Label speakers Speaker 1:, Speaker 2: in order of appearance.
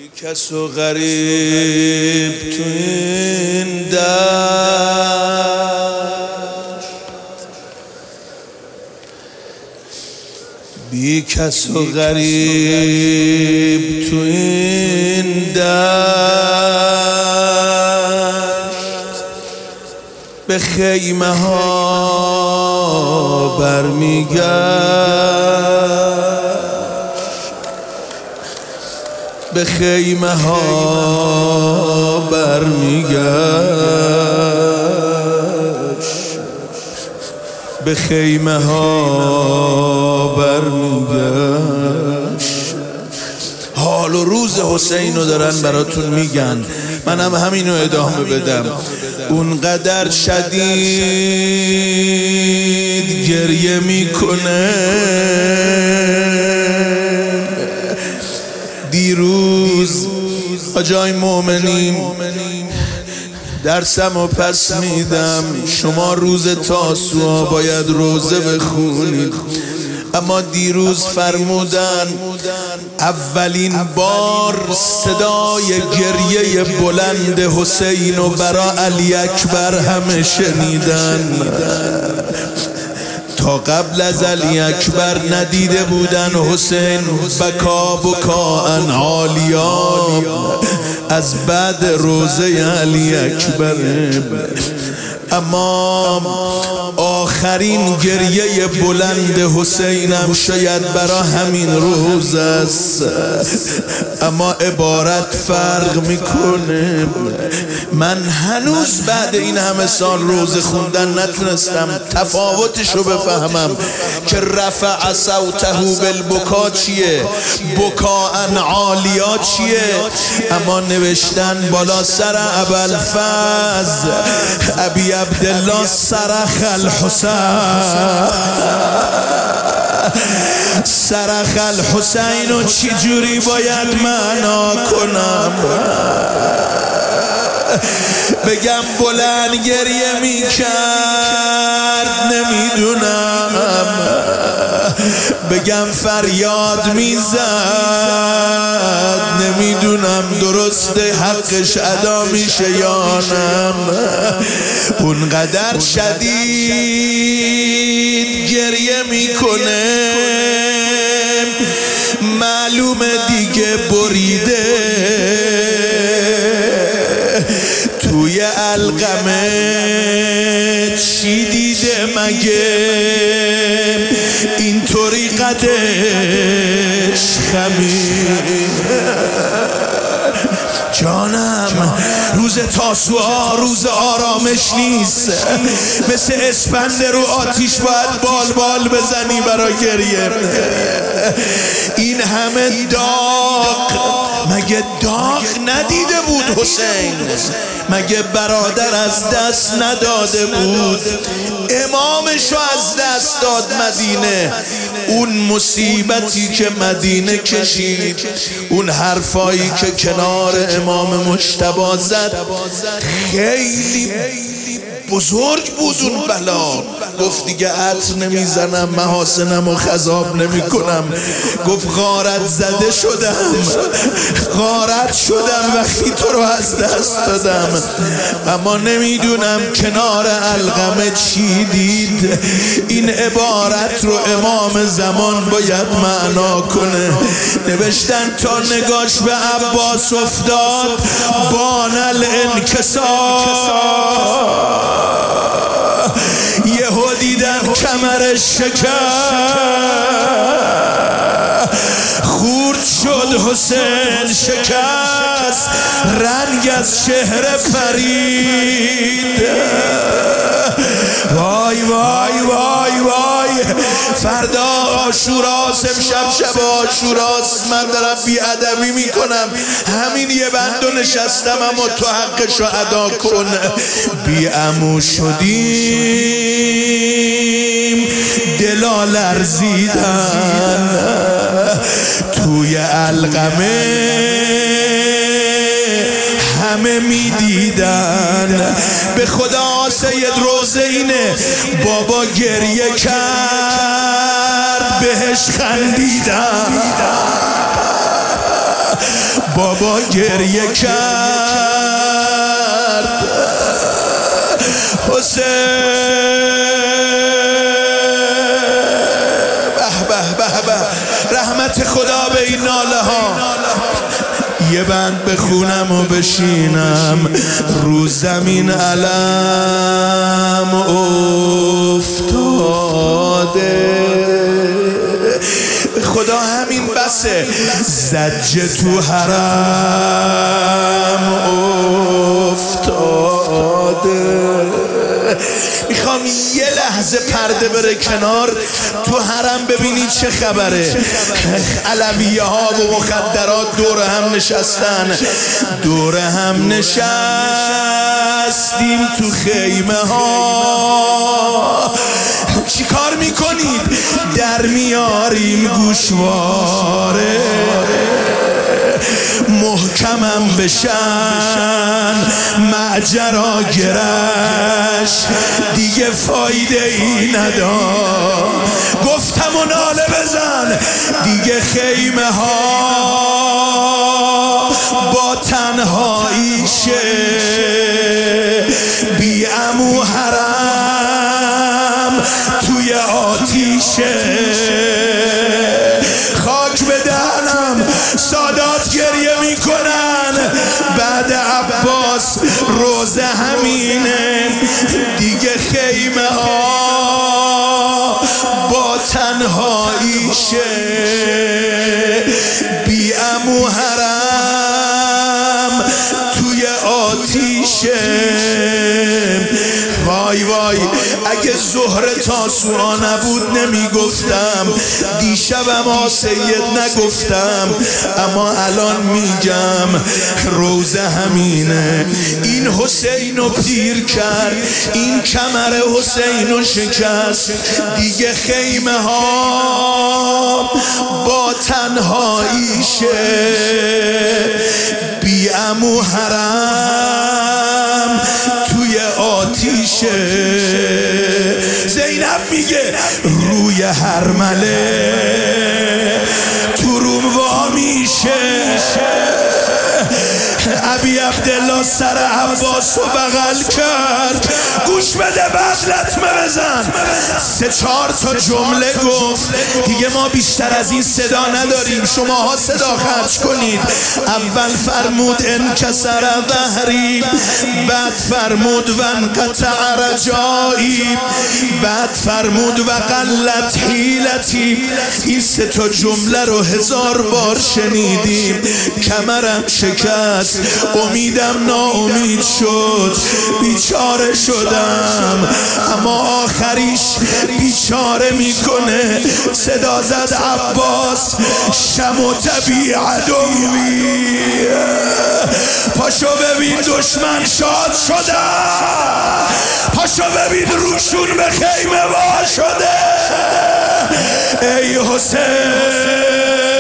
Speaker 1: کس و غریب تو این دشت، بی کس و غریب تو این دشت، به خیمه ها برمیگشت، به خیمه ها برمیگشت، به خیمه ها برمیگشت. حال و روز حسین رو دارن براتون میگن، منم همینو ادامه بدم. اونقدر شدید گریه میکنه، دیروز آجای مومنین درسم و پس میدم، شما روز تاسوعا باید روزه بخونید، اما دیروز فرمودن اولین بار صدای گریه بلند حسین و برا علی اکبر همه شنیدن. تا قبل از علی اکبر ندیده بودن حسین بکا عالیا، از بعد روزه علی اکبر. اما آخرین گریه بلند حسینم شاید برا همین روز است، اما عبارت فرق میکنه. من هنوز بعد این همه سال روزه خوندن نتونستم تفاوتشو بفهمم که رفع صوته بالبکا چیه، بکا عالیا چیه. اما نوشتن بالا سر ابوالفضل ابی عبدالله صرخ الحسین، صرخ الحسین و چی جوری باید معنا کنم؟ بگم بلند گریه میکرد نمیدونم، بگم فریاد میزد نمیدونم، درسته حقش ادا میشه یا نه. اونقدر شدید گریه میکنه، معلومه دیگه بریده توی علقمه. چی دیده مگه اینطوری قدش خمیر؟ جانم روز تاسوعا روز آرامش نیست، مثل اسپند رو آتیش باید بال بال بزنی برای گریه. این همه داغ مگه داغ ندیده بود حسین؟ مگه برادر از دست نداده بود؟ امامشو از دست داد مدینه. اون مصیبتی که مدینه کشید، اون حرفایی که کنار امام مجتبی زد خیلی بزرگ بود. اون بلا گفت دیگه عطر نمیزنم، محاسنم و خضاب نمی کنم. گفت غارت زده شدم، غارت شدم وقتی تو رو از دست دادم. اما نمیدونم کنار علقمه چی دید. این عبارت رو امام زمان باید معنا کنه. نوشتن تا نگاش به عباس افتاد بان الانکسار، یهو دیدن کمرش شکست، خورد شد حسین شکست، رنگ از چهره پرید. وای وای وای وای، فردا عاشوراست، امشب شب عاشوراست. من دارم بیادبی میکنم، همین یه بندو نشستم، اما تو حقشو ادا کن. بیعمو شدیم دلا لرزیدن توی علقمه، همه میدیدن. به خدا سید روزینه بابا گریه کرد بهش خندیدن، بابا گریه کرد. حسین رحمت خدا به این ناله ها. یه بند بخونم و بشینم، رو زمین علم افتاده. خدا همین بسه، زجه تو حرم افتاده. میخوام یه لحظه پرده بره کنار، تو حرم ببینید چه خبره. علویه ها و مخدرات دور هم نشستن، دور هم نشستیم تو خیمه ها. چی کار میکنید؟ در میاریم گوشواره، محکمم بشن معجرا گرش، دیگه فایده ای ندار. گفتم و ناله بزن دیگه. خیمه ها با تنهاییشه، بی عمو حرم توی آتیشه. خاک به دهنم، سادات گریه میکنن بعد عباس، روزه همینه دیگه. خیمه ها با تنهاییشه، بی عمو حرم توی آتیشه. وای وای اگه زهره تاسوعا نبود نمیگفتم، دیشبم سید نگفتم، اما الان میگم روزه همینه. این حسینو پیر کرد، این کمر حسینو شکست دیگه. خیمه ها با تنهاییشه، بی عمو حرم توی آتیشه. زینب میگه روی هرمله تو روم وا میشه. ابی عبدالله سر عباس رو بغل کرد. گوش بده بعد لطمه بزن. 3-4 تا جمله گفت، دیگه ما بیشتر از این صدا نداریم، شماها صدا خرج کنید. اول فرمود انکسر ظهری، بعد فرمود وانقطع رجایی، بعد فرمود و قلت حیلتی. این 3 تا جمله رو 1000 بار شنیدیم. کمرم شکست، امیدم ناامید شد، بیچاره شدم، اما آخریش بیچاره میکنه. صدا زد عباس شموتبی عدوی، پاشو ببین دشمن شاد شده، پاشو ببین روشون به خیمه وا شده. ای حسین